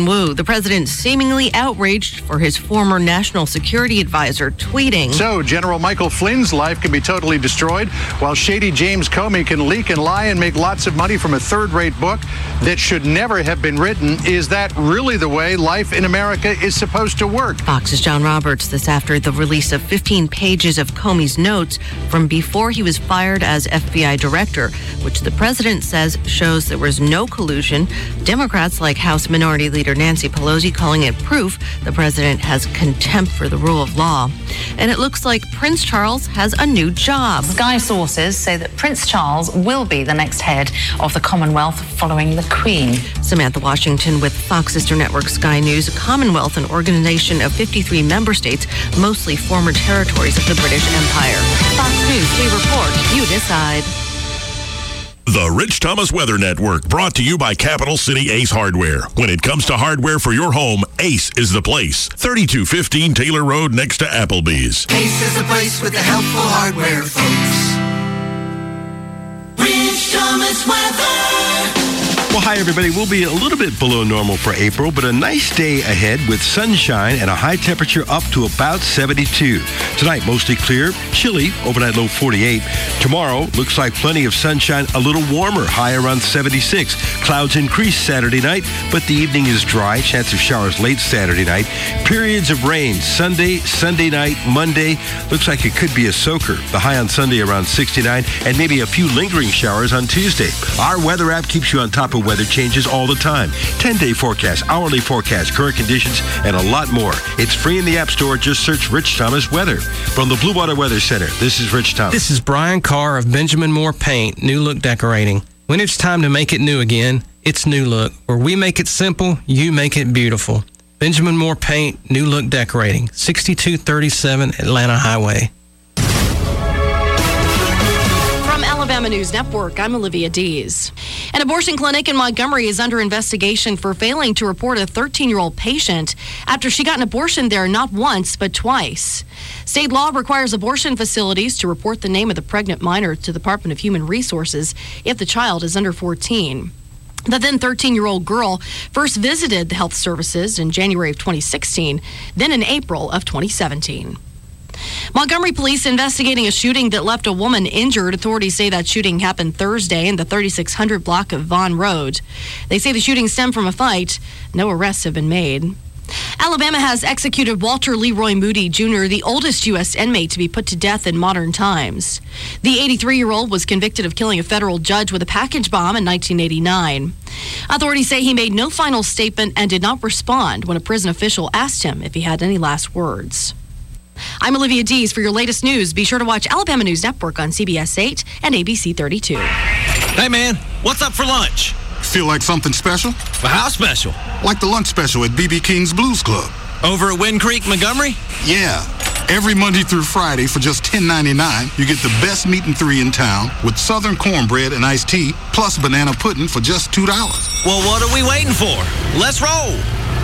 Wu, the president seemingly outraged for his former national security advisor tweeting. So General Michael Flynn's life can be totally destroyed, while shady James Comey can leak and lie and make lots of money from a third-rate book that should never have been written. Is that really the way life in America is supposed to work? Fox's John Roberts this after the release of 15 pages of Comey's notes from before he was fired as FBI director, which the president says shows there was no collusion. Democrats like House Minority Leader Nancy Pelosi calling it proof the president has contempt for the rule of law. And it looks like Prince Charles has a new job. Sky sources say that Prince Charles will be the next head of the Commonwealth following the Queen. Samantha Washington with Fox Sister Network Sky News. Commonwealth, an organization of 53 member states, mostly former territories of the British Empire. Fox News, we report, you decide. The Rich Thomas Weather Network, brought to you by Capital City Ace Hardware. When it comes to hardware for your home, Ace is the place. 3215 Taylor Road next to Applebee's. Ace is the place with the helpful hardware, folks. Rich Thomas Weather. Well, hi, everybody. We'll be a little bit below normal for April, but a nice day ahead with sunshine and a high temperature up to about 72. Tonight, mostly clear, chilly, overnight low 48. Tomorrow, looks like plenty of sunshine, a little warmer, high around 76. Clouds increase Saturday night, but the evening is dry. Chance of showers late Saturday night. Periods of rain Sunday, Sunday night, Monday. Looks like it could be a soaker. The high on Sunday around 69, and maybe a few lingering showers on Tuesday. Our weather app keeps you on top of weather changes all the time. 10-day forecast, hourly forecast, current conditions, and a lot more. It's free in the App Store. Just search Rich Thomas Weather. From the Blue Water Weather Center, this is Rich Thomas. This is Brian Carr of Benjamin Moore Paint, New Look Decorating. When it's time to make it new again, it's New Look. Where we make it simple, you make it beautiful. Benjamin Moore Paint, New Look Decorating, 6237 Atlanta Highway. Alabama News Network, I'm Olivia Dees. An abortion clinic in Montgomery is under investigation for failing to report a 13-year-old patient after she got an abortion there not once, but twice. State law requires abortion facilities to report the name of the pregnant minor to the Department of Human Resources if the child is under 14. The then 13-year-old girl first visited the health services in January of 2016, then in April of 2017. Montgomery police investigating a shooting that left a woman injured. Authorities say that shooting happened Thursday in the 3600 block of Vaughn Road. They say the shooting stemmed from a fight. No arrests have been made. Alabama has executed Walter Leroy Moody Jr., the oldest U.S. inmate to be put to death in modern times. The 83-year-old was convicted of killing a federal judge with a package bomb in 1989. Authorities say he made no final statement and did not respond when a prison official asked him if he had any last words. I'm Olivia Dees. For your latest news, be sure to watch Alabama News Network on CBS 8 and ABC 32. Hey, man, what's up for lunch? Feel like something special? Well, how special? Like the lunch special at B.B. King's Blues Club. Over at Wind Creek, Montgomery? Yeah. Every Monday through Friday for just $10.99, you get the best meat and three in town with southern cornbread and iced tea, plus banana pudding for just $2. Well, what are we waiting for? Let's roll.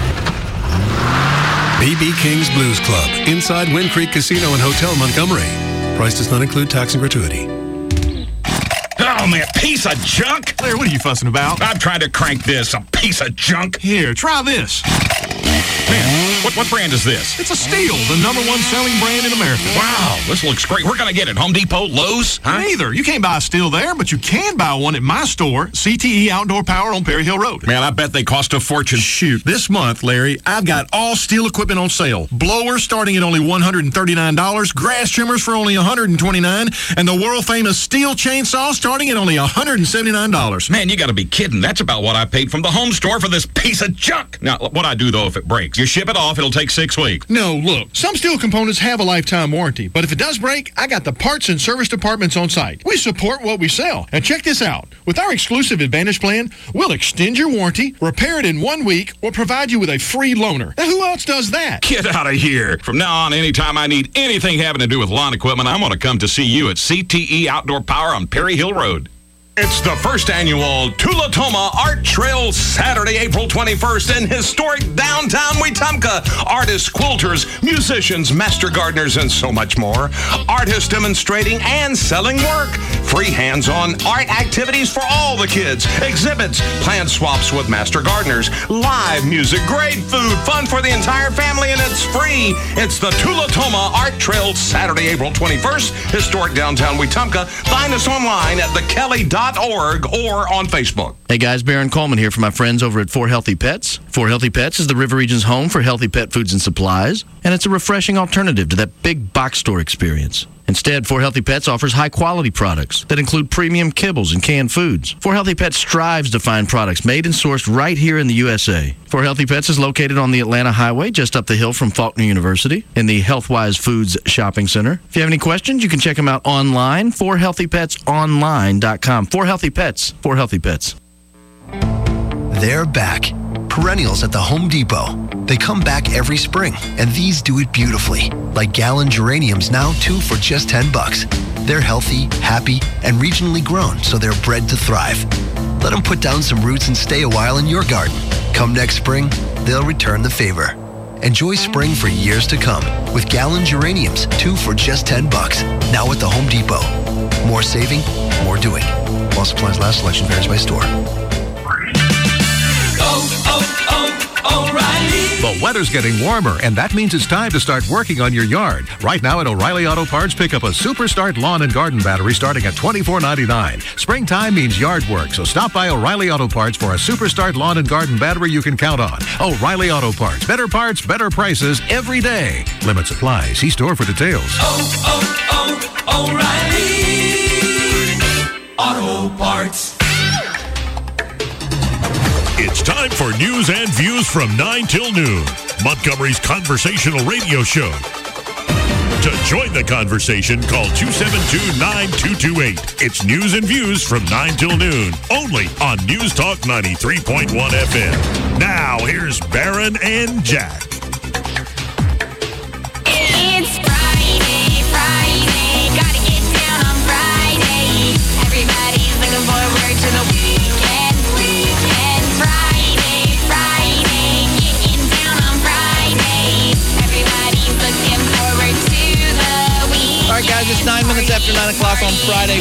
B.B. King's Blues Club, inside Wind Creek Casino and Hotel, Montgomery. Price does not include tax and gratuity. Oh, man, piece of junk. Claire, what are you fussing about? I'm trying to crank this, a piece of junk. Here, try this. Man, what brand is this? It's a Steel, the #1 selling brand in America. Wow, this looks great. Where can I get it? Home Depot, Lowe's? Huh? Neither. You can't buy a Steel there, but you can buy one at my store, CTE Outdoor Power on Perry Hill Road. Man, I bet they cost a fortune. Shoot, this month, Larry, I've got all Steel equipment on sale. Blowers starting at only $139, grass trimmers for only $129, and the world-famous Steel chainsaw starting at only $179. Man, you got to be kidding. That's about what I paid from the home store for this piece of junk. Now, what I do, though, if it breaks, you ship it off, it'll take 6 weeks. No, look, some Steel components have a lifetime warranty, but if it does break, I got the parts and service departments on site. We support what we sell. And check this out. With our exclusive Advantage plan, we'll extend your warranty, repair it in 1 week, or provide you with a free loaner. Now, who else does that? Get out of here. From now on, anytime I need anything having to do with lawn equipment, I'm going to come to see you at CTE Outdoor Power on Perry Hill Road. It's the first annual Tulatoma Art Trail, Saturday, April 21st in historic downtown Wetumpka. Artists, quilters, musicians, master gardeners, and so much more. Artists demonstrating and selling work. Free hands-on art activities for all the kids. Exhibits, plant swaps with master gardeners. Live music, great food, fun for the entire family, and it's free. It's the Tulatoma Art Trail, Saturday, April 21st, historic downtown Wetumpka. Find us online at thekelly.org or on Facebook. Hey guys, Baron Coleman here for my friends over at 4 Healthy Pets. 4 Healthy Pets is the River Region's home for healthy pet foods and supplies, and it's a refreshing alternative to that big box store experience. Instead, 4 Healthy Pets offers high-quality products that include premium kibbles and canned foods. 4 Healthy Pets strives to find products made and sourced right here in the USA. 4 Healthy Pets is located on the Atlanta Highway, just up the hill from Faulkner University, in the Healthwise Foods Shopping Center. If you have any questions, you can check them out online, 4healthypetsonline.com. 4 Healthy Pets. 4 Healthy Pets. They're back. Perennials at the Home Depot. They come back every spring, and these do it beautifully. Like gallon geraniums, now 2 for just $10. They're healthy, happy, and regionally grown, so they're bred to thrive. Let them put down some roots and stay a while in your garden. Come next spring, they'll return the favor. Enjoy spring for years to come with gallon geraniums, 2 for just $10. Now at the Home Depot. More saving, more doing. While supplies last, selection varies by store. O'Reilly. The weather's getting warmer, and that means it's time to start working on your yard. Right now at O'Reilly Auto Parts, pick up a Super Start Lawn and Garden Battery starting at $24.99. Springtime means yard work, so stop by O'Reilly Auto Parts for a Super Start Lawn and Garden Battery you can count on. O'Reilly Auto Parts. Better parts, better prices every day. Limit supply. See store for details. O'Reilly Auto Parts. It's time for news and views from 9 till noon. Montgomery's conversational radio show. To join the conversation, call 272-9228. It's news and views from 9 till noon, only on News Talk 93.1 FM. Now, here's Baron and Jack. It's Friday. Gotta get down on Friday. Everybody's looking forward to the weekend. Friday, getting down on Friday. Everybody's looking forward to the weekend. All right, guys, it's 9 minutes after 9 o'clock on Friday.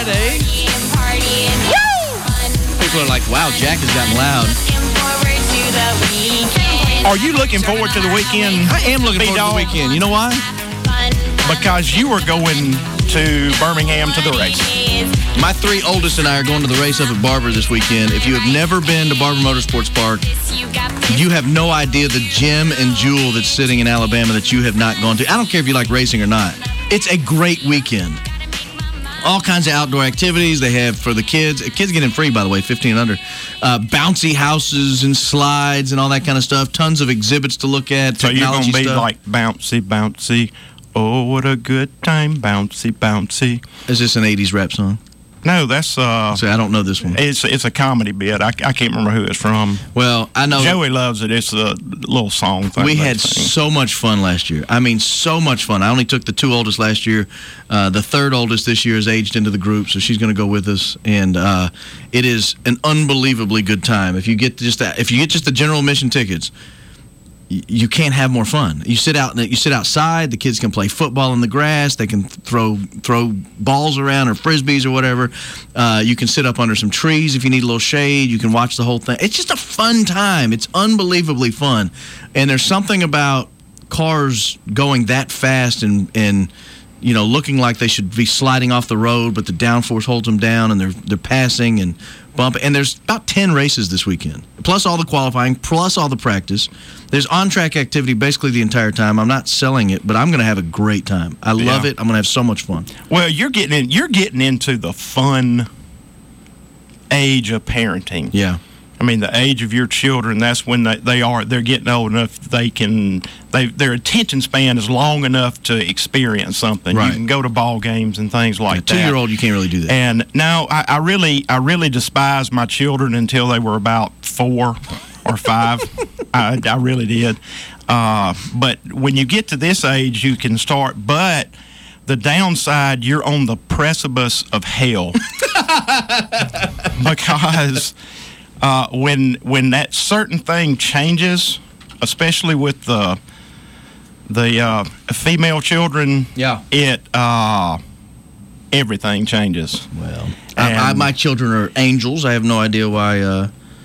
People are like, wow, Jack has gotten loud. Are you looking forward to the weekend? I am looking forward to the weekend. You know why? Because you were going to Birmingham to the race. My 3 oldest and I are going to the race up at Barber this weekend. If you have never been to Barber Motorsports Park, you have no idea the gem and jewel that's sitting in Alabama that you have not gone to. I don't care if you like racing or not. It's a great weekend. All kinds of outdoor activities they have for the kids. Kids get in free, by the way, 15 and under. Bouncy houses and slides and all that kind of stuff. Tons of exhibits to look at. So you're going to be stuff. like bouncy. Oh, what a good time, bouncy. Is this an 80s rap song? No, that's... So I don't know this one. It's a comedy bit. I can't remember who it's from. Well, I know... Joey loves it. It's a little song thing. We had so much fun last year. I mean, so much fun. I only took the 2 oldest last year. The 3rd oldest this year is aged into the group, so she's going to go with us. And it is an unbelievably good time. If you get just the general admission tickets, you can't have more fun. You sit outside. The kids can play football in the grass. They can throw balls around or frisbees or whatever. You can sit up under some trees if you need a little shade. You can watch the whole thing. It's just a fun time. It's unbelievably fun. And there's something about cars going that fast and looking like they should be sliding off the road, but the downforce holds them down and they're passing and bumping. And there's about 10 races this weekend, plus all the qualifying, plus all the practice. There's on-track activity basically the entire time. I'm not selling it, but I'm going to have a great time. I love it. I'm going to have so much fun. Well, you're getting into the fun age of parenting. Yeah. I mean, the age of your children, that's when they're getting old enough their attention span is long enough to experience something. Right. You can go to ball games and things like that. 2-year-old, you can't really do that. And now I really despised my children until they were about 4 or 5. I really did. But when you get to this age, you can start. But the downside, you're on the precipice of hell. Because when that certain thing changes, especially with the female children, everything changes. Well, my children are angels. I have no idea why.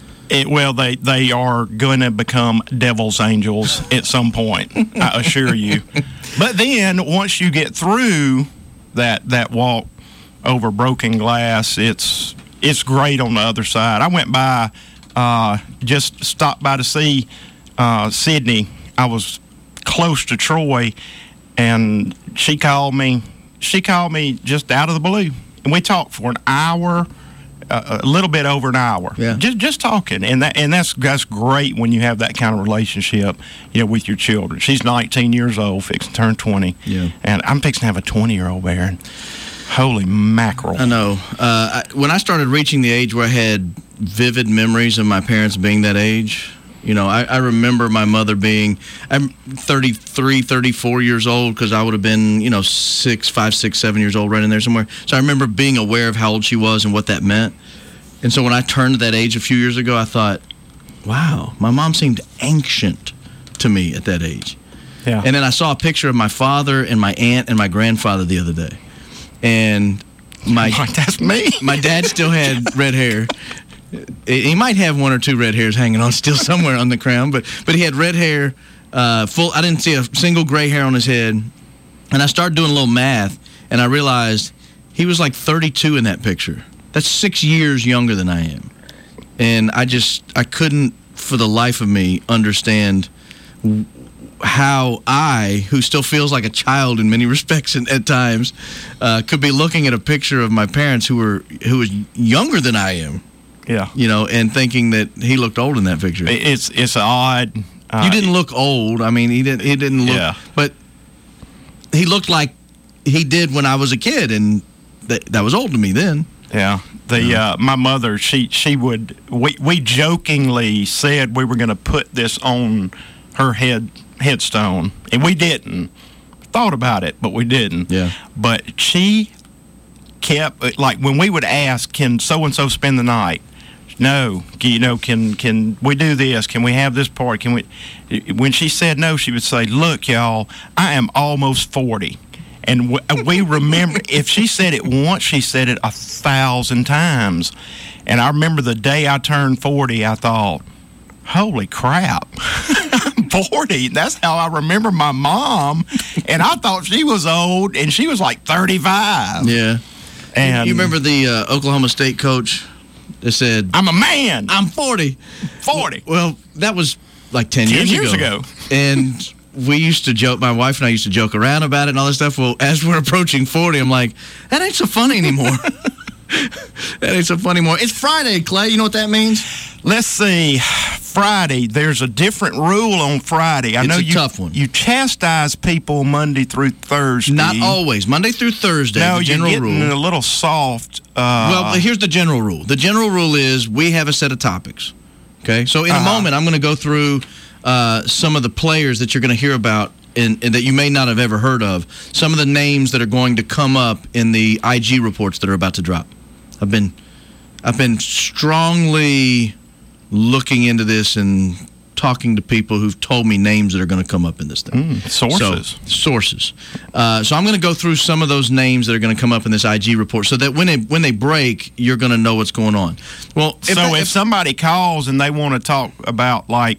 They are going to become devil's angels at some point, I assure you. But then once you get through that walk over broken glass, it's great on the other side. I went by, just stopped by to see Sydney. I was close to Troy, and she called me just out of the blue, and we talked for an hour. A little bit over an hour, just talking, and that's great when you have that kind of relationship, with your children. She's 19 years old, fixing to turn 20, and I'm fixing to have a 20-year-old, Baron. Holy mackerel! I know. When I started reaching the age where I had vivid memories of my parents being that age, I remember my mother being, I'm 33, 34 years old, because I would have been, 5, 6, 7 years old, right in there somewhere. So I remember being aware of how old she was and what that meant. And so when I turned that age a few years ago, I thought, wow, my mom seemed ancient to me at that age. Yeah. And then I saw a picture of my father and my aunt and my grandfather the other day. And that's me. My dad still had red hair. He might have one or two red hairs hanging on still somewhere on the crown, but he had red hair, full. I didn't see a single gray hair on his head. And I started doing a little math, and I realized he was like 32 in that picture. That's 6 years younger than I am. And I couldn't, for the life of me, understand how I, who still feels like a child in many respects at times, could be looking at a picture of my parents who was younger than I am. Yeah. And thinking that he looked old in that picture. It's odd. You didn't look old. I mean, he didn't look, but he looked like he did when I was a kid, and that was old to me then. Yeah. My mother, she would, we jokingly said we were going to put this on her headstone, and we didn't. Thought about it, but we didn't. Yeah. But she kept, like, when we would ask, can so-and-so spend the night? No. Can we do this? Can we have this party? Can we? When she said no, she would say, look, y'all, I am almost 40. And we remember, if she said it once, she said it 1,000 times. And I remember the day I turned 40, I thought, holy crap, I'm 40. That's how I remember my mom. And I thought she was old, and she was like 35. Yeah. And you remember the Oklahoma State coach that said, I'm a man. I'm 40. 40. Well, that was like 10 years ago. And we used to joke, my wife and I used to joke around about it and all this stuff. Well, as we're approaching 40, I'm like, that ain't so funny anymore. That ain't so funny anymore. It's Friday, Clay. You know what that means? Let's see. Friday, there's a different rule on Friday. I know It's a tough one. You chastise people Monday through Thursday. Not always. Monday through Thursday, No, the general you're getting rule. a little soft. Well, here's the general rule. The general rule is we have a set of topics. Okay? So in a moment, I'm going to go through some of the players that you're going to hear about and that you may not have ever heard of. Some of the names that are going to come up in the IG reports that are about to drop. I've been strongly looking into this and talking to people who've told me names that are going to come up in this thing. Sources. Sources. So I'm going to go through some of those names that are going to come up in this IG report so that when they break, you're going to know what's going on. Well, if somebody calls and they want to talk about, like,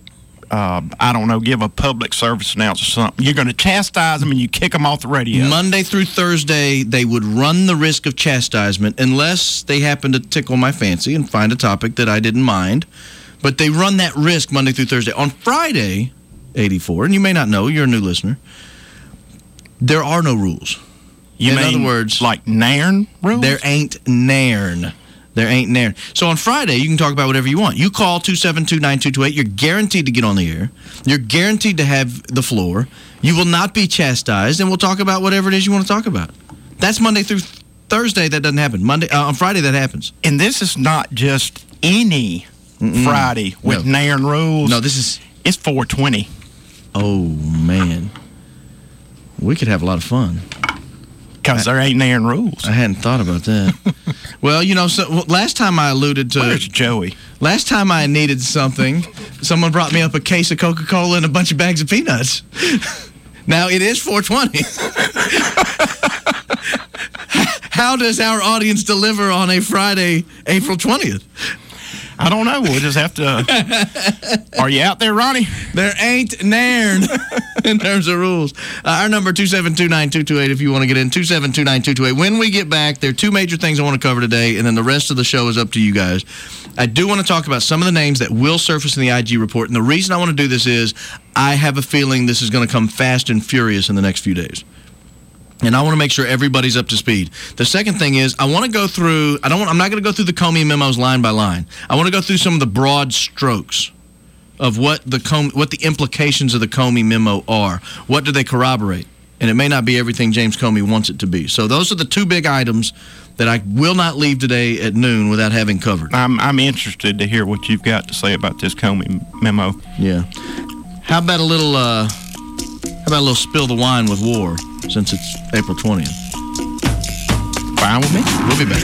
I don't know, give a public service announcement or something, you're going to chastise them and you kick them off the radio. Monday through Thursday, they would run the risk of chastisement unless they happen to tickle my fancy and find a topic that I didn't mind. But they run that risk Monday through Thursday. On Friday, 84, and you may not know, you're a new listener, there are no rules. In other words, like nairn rules? There ain't nairn. There ain't nairn. So on Friday, you can talk about whatever you want. You call 272-9228. You're guaranteed to get on the air. You're guaranteed to have the floor. You will not be chastised, and we'll talk about whatever it is you want to talk about. That's Monday through Thursday. That doesn't happen. On Friday, that happens. And this is not just any Friday with nairn rules. No, it's 420. Oh, man. We could have a lot of fun. Because there ain't naring rules. I hadn't thought about that. Well, last time I alluded to... Where's Joey? Last time I needed something, someone brought me up a case of Coca-Cola and a bunch of bags of peanuts. Now, it is 420. How does our audience deliver on a Friday, April 20th? I don't know. We'll just have to... Are you out there, Ronnie? There ain't nairn in terms of rules. Our number, 2729228, if you want to get in, 2729228. When we get back, there are two major things I want to cover today, and then the rest of the show is up to you guys. I do want to talk about some of the names that will surface in the IG report, and the reason I want to do this is I have a feeling this is going to come fast and furious in the next few days. And I want to make sure everybody's up to speed. The second thing is I want to go through, I'm not going to go through the Comey memos line by line. I want to go through some of the broad strokes of what the implications of the Comey memo are. What do they corroborate? And it may not be everything James Comey wants it to be. So those are the two big items that I will not leave today at noon without having covered. I'm interested to hear what you've got to say about this Comey memo. Yeah. How about a little spill the wine with war, since it's April 20th? Fine with me. We'll be back.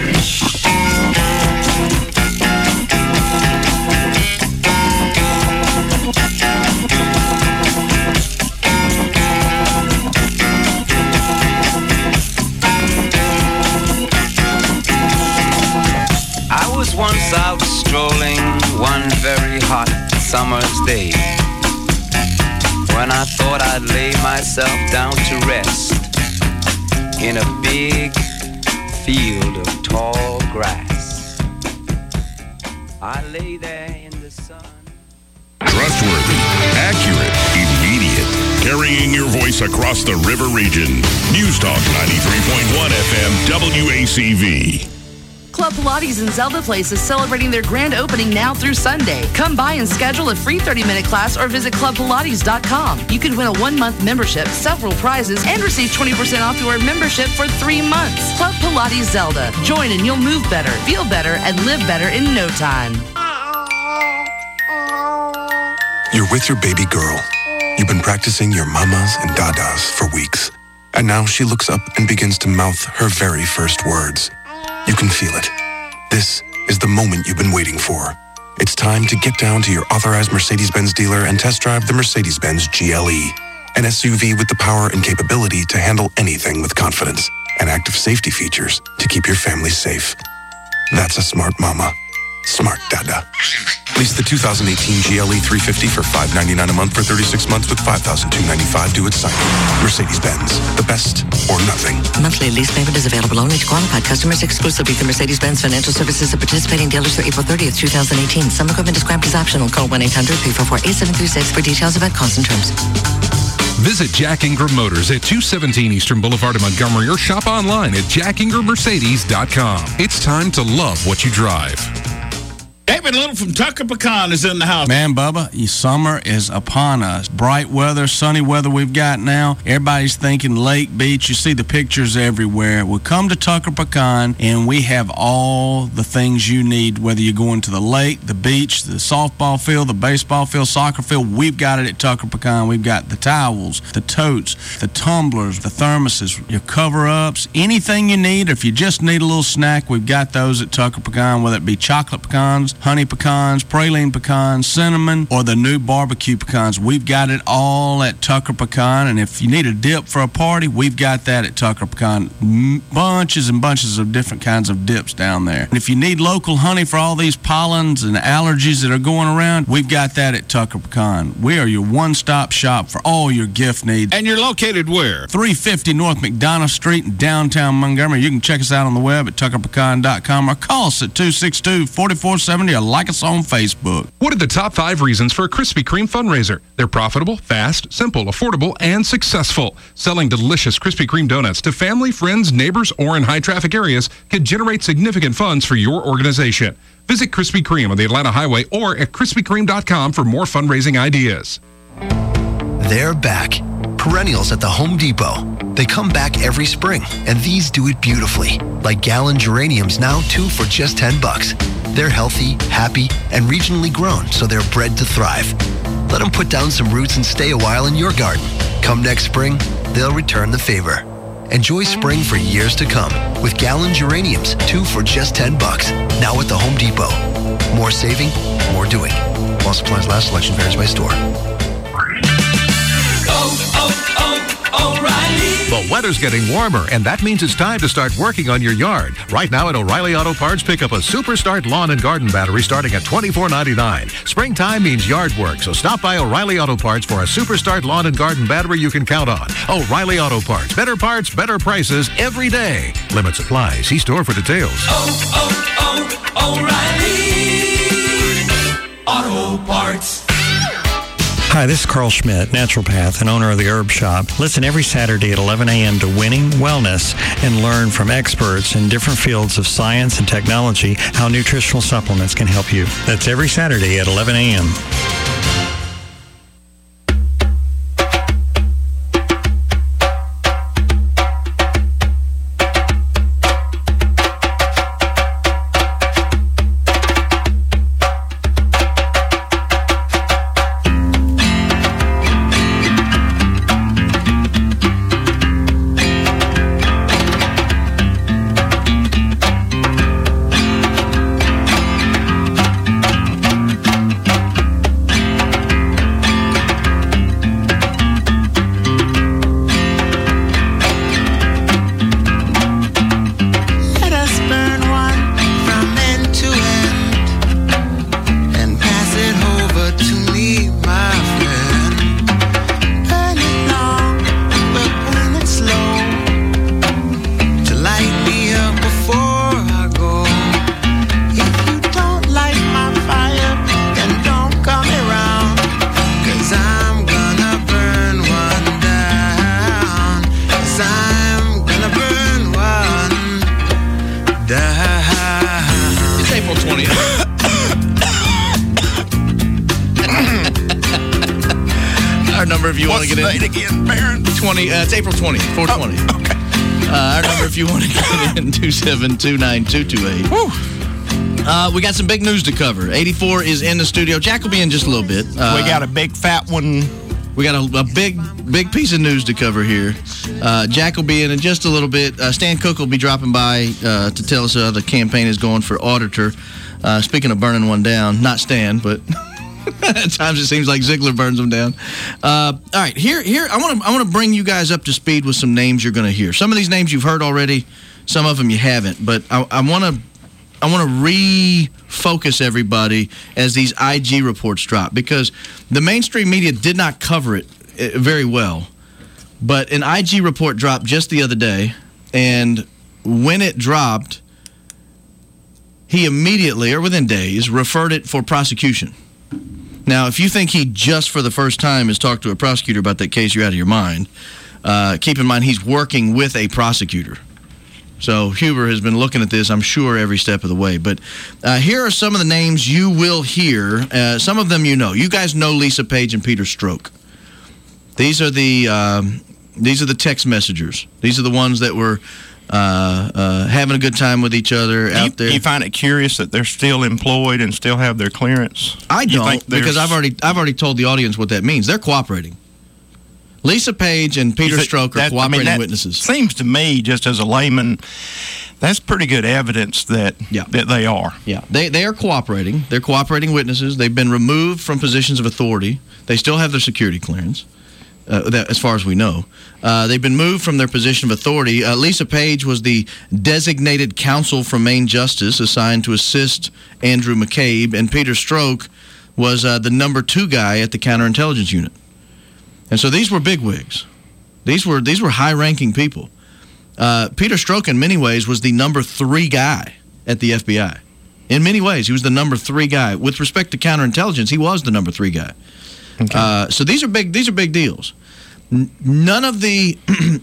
I was once out strolling one very hot summer's day, when I thought I'd lay myself down to rest in a big field of tall grass. I lay there in the sun. Trustworthy, accurate, immediate. Carrying your voice across the river region. News Talk 93.1 FM WACV. Club Pilates in Zelda Place is celebrating their grand opening now through Sunday. Come by and schedule a free 30-minute class or visit clubpilates.com. You can win a 1-month membership, several prizes, and receive 20% off your membership for 3 months. Club Pilates Zelda. Join and you'll move better, feel better, and live better in no time. You're with your baby girl. You've been practicing your mamas and dadas for weeks. And now she looks up and begins to mouth her very first words. You can feel it. This is the moment you've been waiting for. It's time to get down to your authorized Mercedes-Benz dealer and test drive the Mercedes-Benz GLE, an SUV with the power and capability to handle anything with confidence and active safety features to keep your family safe. That's a smart mama. Smart dada. Lease the 2018 GLE 350 for $599 a month for 36 months with $5,295 due at signing. Mercedes-Benz, the best or nothing. Monthly lease payment is available only to qualified customers exclusively through Mercedes-Benz Financial Services and participating dealers through April 30th, 2018. Some equipment described as optional. Call 1-800-344-8736 for details about costs and terms. Visit Jack Ingram Motors at 217 Eastern Boulevard in Montgomery or shop online at jackingrammercedes.com. It's time to love what you drive. David Little from Tucker Pecan is in the house. Man, Bubba, summer is upon us. Bright weather, sunny weather we've got now. Everybody's thinking lake, beach. You see the pictures everywhere. We come to Tucker Pecan, and we have all the things you need, whether you're going to the lake, the beach, the softball field, the baseball field, soccer field. We've got it at Tucker Pecan. We've got the towels, the totes, the tumblers, the thermoses, your cover-ups, anything you need. If you just need a little snack, we've got those at Tucker Pecan, whether it be chocolate pecans, honey pecans, praline pecans, cinnamon, or the new barbecue pecans. We've got it all at Tucker Pecan, and if you need a dip for a party, we've got that at Tucker Pecan. Bunches and bunches of different kinds of dips down there. And if you need local honey for all these pollens and allergies that are going around, we've got that at Tucker Pecan. We are your one-stop shop for all your gift needs. And you're located where? 350 North McDonough Street in downtown Montgomery. You can check us out on the web at tuckerpecan.com or call us at 262-4470 or like us on Facebook. What are the top 5 reasons for a Krispy Kreme fundraiser? They're profitable, fast, simple, affordable, and successful. Selling delicious Krispy Kreme donuts to family, friends, neighbors, or in high-traffic areas can generate significant funds for your organization. Visit Krispy Kreme on the Atlanta Highway or at krispykreme.com for more fundraising ideas. They're back. Perennials at the Home Depot. They come back every spring, and these do it beautifully. Like gallon geraniums, now 2 for just $10. They're healthy, happy, and regionally grown, so they're bred to thrive. Let them put down some roots and stay a while in your garden. Come next spring, they'll return the favor. Enjoy spring for years to come with Gallon geraniums, 2 for just $10. Now at the Home Depot. More saving, more doing. While supplies last, selection varies by store. O'Reilly. The weather's getting warmer, and that means it's time to start working on your yard. Right now at O'Reilly Auto Parts, pick up a Super Start Lawn and Garden Battery starting at $24.99. Springtime means yard work, so stop by O'Reilly Auto Parts for a Super Start Lawn and Garden Battery you can count on. O'Reilly Auto Parts. Better parts, better prices every day. Limit supply. See store for details. O'Reilly Auto Parts. Hi, this is Carl Schmidt, naturopath and owner of the Herb Shop. Listen every Saturday at 11 a.m. to Winning Wellness and learn from experts in different fields of science and technology how nutritional supplements can help you. That's every Saturday at 11 a.m. It's April 20th, 420. Okay. Our number, if you want to get in, 2729228. We got some big news to cover. 84 is in the studio. Jack will be in just a little bit. We got a big fat one. We got a big piece of news to cover here. Jack will be in just a little bit. Stan Cook will be dropping by to tell us how the campaign is going for auditor. Speaking of burning one down, not Stan, but... At times it seems like Ziegler burns them down. All right, here I want to bring you guys up to speed with some names you're going to hear. Some of these names you've heard already, some of them you haven't. But I want to refocus everybody as these IG reports drop, because the mainstream media did not cover it very well. But an IG report dropped just the other day, and when it dropped, he immediately, or within days, referred it for prosecution. Now, if you think he just for the first time has talked to a prosecutor about that case, you're out of your mind. Keep in mind, he's working with a prosecutor. So Huber has been looking at this, I'm sure, every step of the way. But here are some of the names you will hear. Some of them you know. You guys know Lisa Page and Peter Strzok. These are the text messengers. These are the ones that were having a good time with each other out there. You find it curious that they're still employed and still have their clearance? I don't, because I've already told the audience what that means. They're cooperating. Lisa Page and Peter Strzok are cooperating witnesses. Seems to me, just as a layman, that's pretty good evidence that they are. Yeah, they are cooperating. They're cooperating witnesses. They've been removed from positions of authority. They still have their security clearance. As far as we know. They've been moved from their position of authority. Lisa Page was the designated counsel from Maine Justice assigned to assist Andrew McCabe, and Peter Strzok was the number 2 guy at the counterintelligence unit. And so these were bigwigs. These were high-ranking people. Peter Strzok, in many ways, was the number 3 guy at the FBI. In many ways, he was the number 3 guy. With respect to counterintelligence, he was the number 3 guy. Okay. So these are big deals. None of the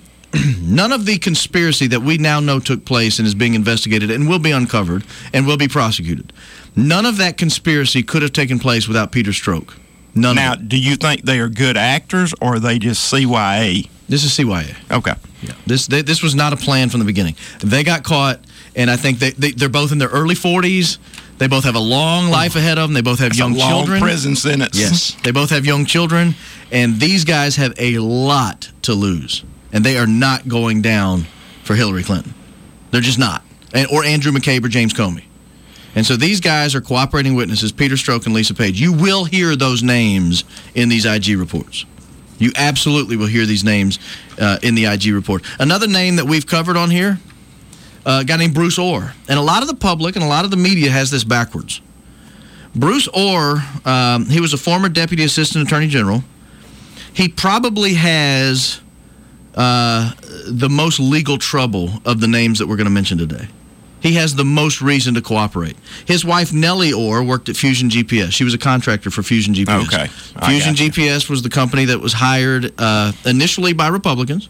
conspiracy that we now know took place and is being investigated and will be uncovered and will be prosecuted. None of that conspiracy could have taken place without Peter Strzok. None. Now, do you think they are good actors, or are they just CYA? This is CYA. Okay. Yeah. This was not a plan from the beginning. They got caught, and I think they're both in their early 40s. They both have a long life ahead of them. They both have young children. Long prison sentence. Yes. They both have young children, and these guys have a lot to lose. and they are not going down for Hillary Clinton. They're just not. Or Andrew McCabe or James Comey. And so these guys are cooperating witnesses, Peter Strzok and Lisa Page. You will hear those names in these IG reports. You absolutely will hear these names in the IG report. Another name that we've covered on here, a guy named Bruce Orr. And a lot of the public and a lot of the media has this backwards. Bruce Orr, he was a former Deputy Assistant Attorney General. He probably has the most legal trouble of the names that we're going to mention today. He has the most reason to cooperate. His wife, Nellie Orr, worked at Fusion GPS. She was a contractor for Fusion GPS. Okay. Fusion GPS was the company that was hired initially by Republicans.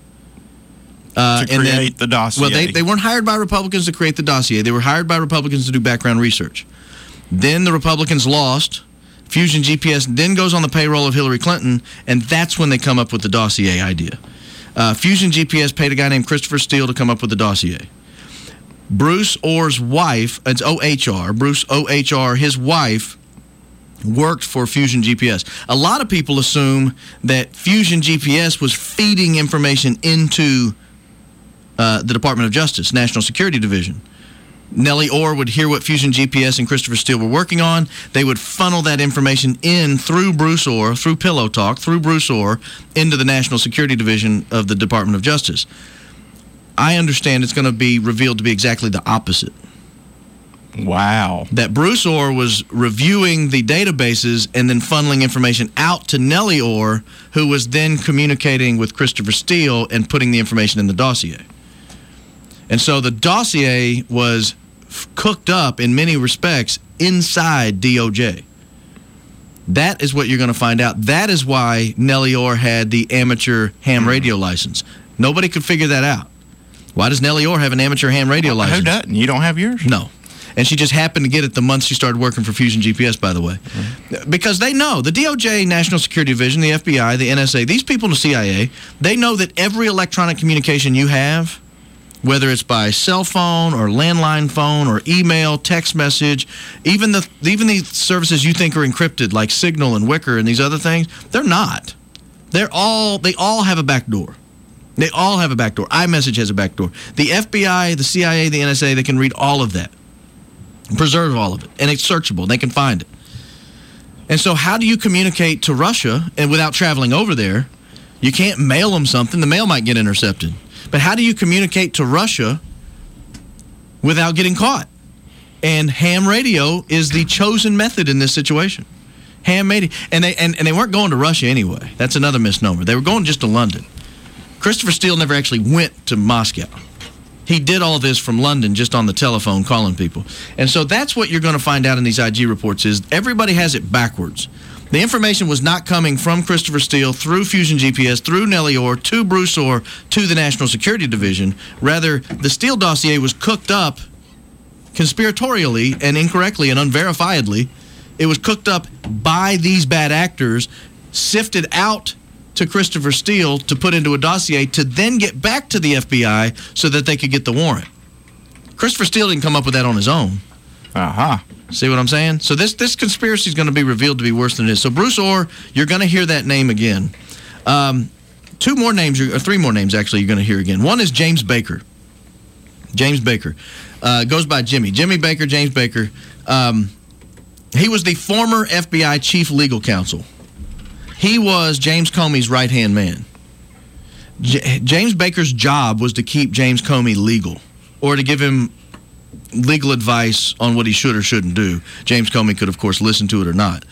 To create the dossier. Well, they weren't hired by Republicans to create the dossier. They were hired by Republicans to do background research. Then the Republicans lost. Fusion GPS then goes on the payroll of Hillary Clinton, and that's when they come up with the dossier idea. Fusion GPS paid a guy named Christopher Steele to come up with the dossier. Bruce Orr's wife, it's OHR, Bruce OHR, his wife worked for Fusion GPS. A lot of people assume that Fusion GPS was feeding information into the Department of Justice, National Security Division. Nellie Orr would hear what Fusion GPS and Christopher Steele were working on. They would funnel that information in through Bruce Orr, through Pillow Talk, through Bruce Orr, into the National Security Division of the Department of Justice. I understand it's going to be revealed to be exactly the opposite. Wow. That Bruce Orr was reviewing the databases and then funneling information out to Nellie Orr, who was then communicating with Christopher Steele and putting the information in the dossier. And so the dossier was cooked up in many respects inside DOJ. That is what you're going to find out. That is why Nellie Orr had the amateur ham radio license. Nobody could figure that out. Why does Nellie Orr have an amateur ham radio license? Who doesn't? You don't have yours? No. And she just happened to get it the month she started working for Fusion GPS, by the way. Because they know, the DOJ, National Security Division, the FBI, the NSA, these people in the CIA, they know that every electronic communication you have, whether it's by cell phone or landline phone or email, text message, even the services you think are encrypted, like Signal and Wicker and these other things, they're not. They all have a backdoor. They all have a backdoor. iMessage has a backdoor. The FBI, the CIA, the NSA, they can read all of that, preserve all of it, and it's searchable. They can find it. And so how do you communicate to Russia and without traveling over there? You can't mail them something. The mail might get intercepted. But how do you communicate to Russia without getting caught? And ham radio is the chosen method in this situation. Ham radio. And they weren't going to Russia anyway. That's another misnomer. They were going just to London. Christopher Steele never actually went to Moscow. He did all this from London just on the telephone calling people. And so that's what you're going to find out in these IG reports is everybody has it backwards. The information was not coming from Christopher Steele through Fusion GPS, through Nellie Orr, to Bruce Orr, to the National Security Division. Rather, the Steele dossier was cooked up conspiratorially and incorrectly and unverifiedly. It was cooked up by these bad actors, sifted out to Christopher Steele to put into a dossier to then get back to the FBI so that they could get the warrant. Christopher Steele didn't come up with that on his own. See what I'm saying? So this conspiracy is going to be revealed to be worse than it is. So Bruce Orr, you're going to hear that name again. Three more names actually you're going to hear again. One is James Baker. James Baker. Goes by Jimmy. Jimmy Baker, James Baker. He was the former FBI chief legal counsel. He was James Comey's right-hand man. James Baker's job was to keep James Comey legal or to give him legal advice on what he should or shouldn't do. James Comey could, of course, listen to it or not.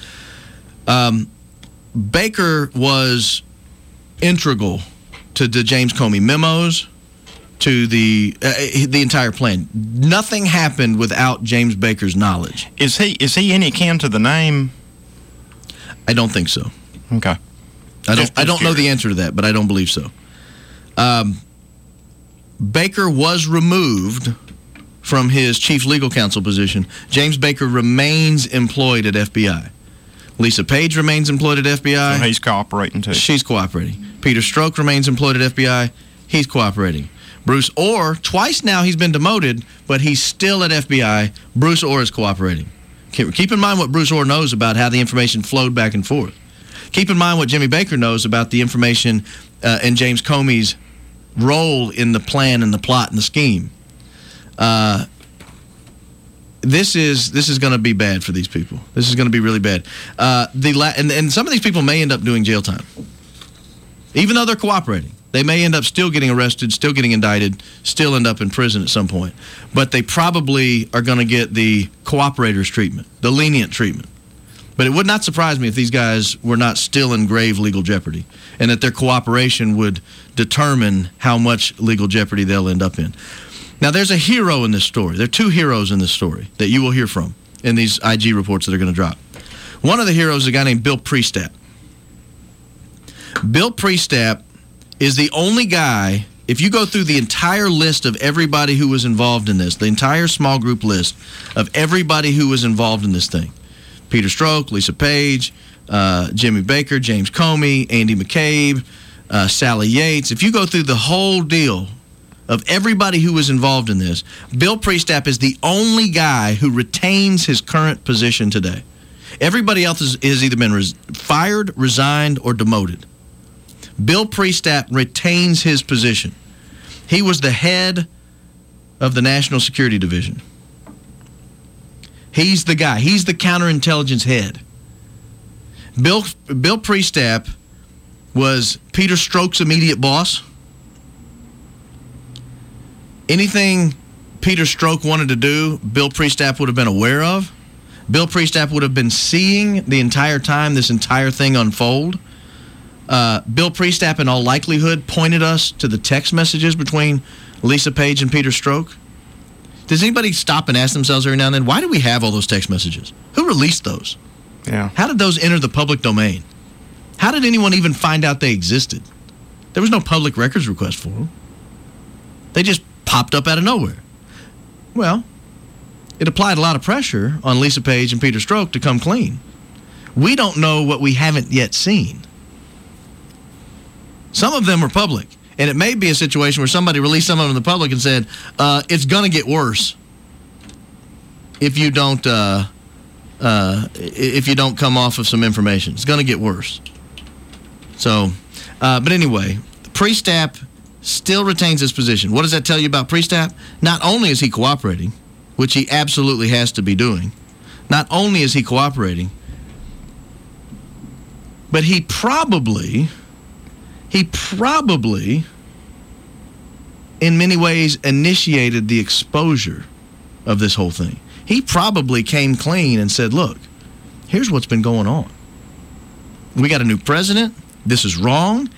Baker was integral to the James Comey memos, to the entire plan. Nothing happened without James Baker's knowledge. Is he any kin to the name? I don't think so. Okay. I don't know the answer to that, but I don't believe so. Baker was removed from his chief legal counsel position. James Baker remains employed at FBI. Lisa Page remains employed at FBI. So he's cooperating too. She's cooperating. Peter Strzok remains employed at FBI. He's cooperating. Bruce Orr, twice now he's been demoted, but he's still at FBI. Bruce Orr is cooperating. Keep in mind what Bruce Orr knows about how the information flowed back and forth. Keep in mind what Jimmy Baker knows about the information in James Comey's role in the plan and the plot and the scheme. This is going to be bad for these people. This is going to be really bad. And some of these people may end up doing jail time, even though they're cooperating. They may end up still getting arrested, still getting indicted, still end up in prison at some point. But they probably are going to get the cooperators treatment, the lenient treatment. But it would not surprise me if these guys were not still in grave legal jeopardy, and that their cooperation would determine how much legal jeopardy they'll end up in. Now, there's a hero in this story. There are two heroes in this story that you will hear from in these IG reports that are going to drop. One of the heroes is a guy named Bill Priestap. Bill Priestap is the only guy, if you go through the entire list of everybody who was involved in this, the entire small group list of everybody who was involved in this thing, Peter Strzok, Lisa Page, Jimmy Baker, James Comey, Andy McCabe, Sally Yates, if you go through the whole deal of everybody who was involved in this, Bill Priestap is the only guy who retains his current position today. Everybody else has either been fired, resigned, or demoted. Bill Priestap retains his position. He was the head of the National Security Division. He's the guy. He's the counterintelligence head. Bill Priestap was Peter Strzok's immediate boss. Anything Peter Strzok wanted to do, Bill Priestap would have been aware of. Bill Priestap would have been seeing the entire time this entire thing unfold. Bill Priestap, in all likelihood, pointed us to the text messages between Lisa Page and Peter Strzok. Does anybody stop and ask themselves every now and then, why do we have all those text messages? Who released those? Yeah. How did those enter the public domain? How did anyone even find out they existed? There was no public records request for them. They just popped up out of nowhere. Well, it applied a lot of pressure on Lisa Page and Peter Strzok to come clean. We don't know what we haven't yet seen. Some of them are public, and it may be a situation where somebody released some of them in the public and said, it's going to get worse if you don't come off of some information. It's going to get worse. So, but anyway, Priestap still retains his position. What does that tell you about Priestap? Not only is he cooperating, which he absolutely has to be doing, not only is he cooperating, but he probably, in many ways, initiated the exposure of this whole thing. He probably came clean and said, look, here's what's been going on. We got a new president. This is wrong.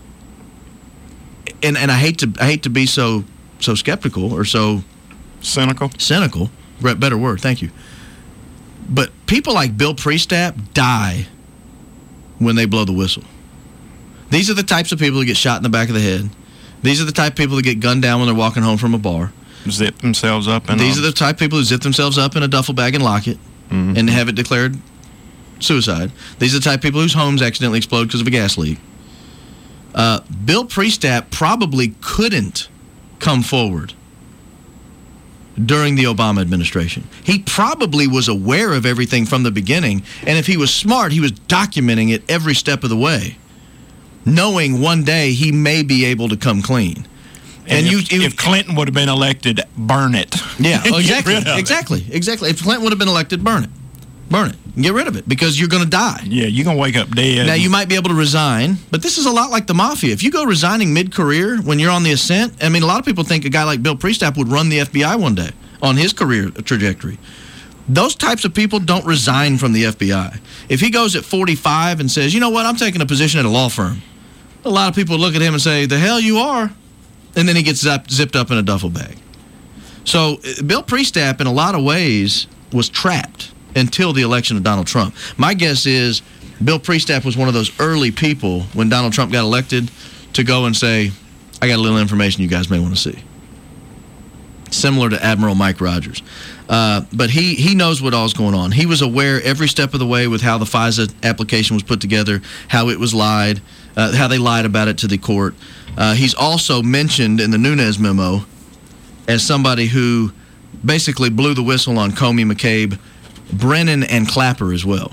And I hate to be so skeptical or so cynical. Better word, thank you. But people like Bill Priestap die when they blow the whistle. These are the types of people that get shot in the back of the head. These are the type of people that get gunned down when they're walking home from a bar. Zip themselves up. These are the type of people who zip themselves up in a duffel bag and lock it and have it declared suicide. These are the type of people whose homes accidentally explode because of a gas leak. Bill Priestap probably couldn't come forward during the Obama administration. He probably was aware of everything from the beginning, and if he was smart, he was documenting it every step of the way, knowing one day he may be able to come clean. And if Clinton would have been elected, burn it. Yeah, exactly. If Clinton would have been elected, burn it. Get rid of it, because you're going to die. Yeah, you're going to wake up dead. Now, you might be able to resign, but this is a lot like the mafia. If you go resigning mid-career when you're on the ascent, I mean, a lot of people think a guy like Bill Priestap would run the FBI one day on his career trajectory. Those types of people don't resign from the FBI. If he goes at 45 and says, you know what, I'm taking a position at a law firm, a lot of people look at him and say, the hell you are. And then he gets zipped up in a duffel bag. So Bill Priestap, in a lot of ways, was trapped until the election of Donald Trump. My guess is Bill Priestap was one of those early people when Donald Trump got elected to go and say, I got a little information you guys may want to see. Similar to Admiral Mike Rogers. But he knows what all's going on. He was aware every step of the way with how the FISA application was put together, how it was lied, how they lied about it to the court. He's also mentioned in the Nunes memo as somebody who basically blew the whistle on Comey, McCabe, Brennan, and Clapper as well.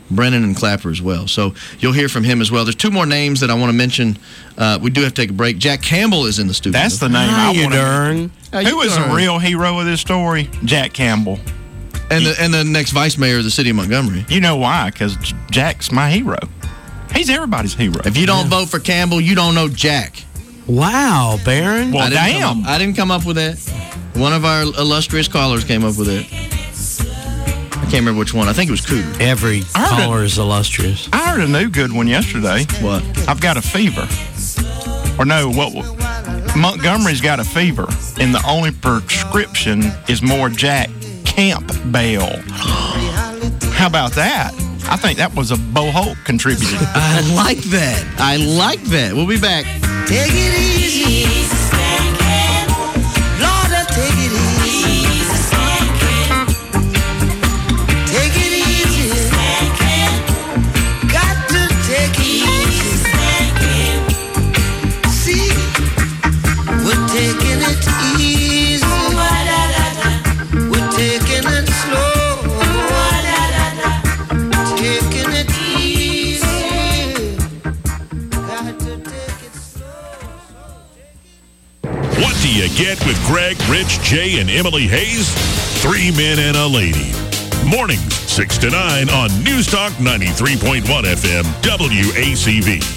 Brennan and Clapper as well. So you'll hear from him as well. There's two more names that I want to mention. We do have to take a break. Jack Campbell is in the studio. That's the name I want to. Who is the real hero of this story? Jack Campbell. And the next vice mayor of the city of Montgomery. You know why? Because Jack's my hero. He's everybody's hero. If you don't vote for Campbell, you don't know Jack. Wow, Barron. Well, I didn't come up with that. One of our illustrious callers came up with it. I can't remember which one. I think it was Cooter. Every caller is illustrious. I heard a new good one yesterday. What? I've got a fever. Or no, Montgomery's got a fever, and the only prescription is more Jack Campbell. How about that? I think that was a Bo Holt contributed. I like that. We'll be back. Take it easy. Lord, take it easy. Take it easy. Got to take it easy. See, we're taking it easy. We're taking it slow. Taking it easy. Got to take it slow. What do you get with Greg, Rich, Jay, and Emily Hayes? 3 men and a lady. Mornings, 6 to 9 on News Talk 93.1 FM, WACV.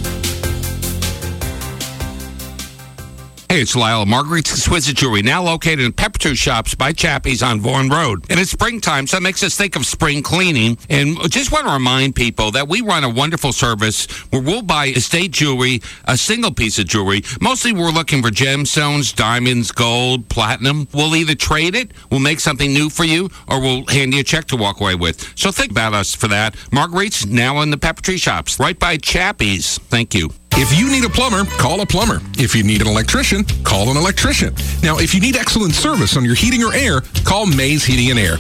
Hey, it's Lyle. Marguerite's Exquisite Jewelry, now located in Peppertooth Shops by Chappie's on Vaughan Road. And it's springtime, so it makes us think of spring cleaning. And just want to remind people that we run a wonderful service where we'll buy estate jewelry, a single piece of jewelry. Mostly we're looking for gemstones, diamonds, gold, platinum. We'll either trade it, we'll make something new for you, or we'll hand you a check to walk away with. So think about us for that. Marguerite's now in the Peppertooth Shops, right by Chappie's. Thank you. If you need a plumber, call a plumber. If you need an electrician, call an electrician. Now, if you need excellent service on your heating or air, call Mays Heating and Air,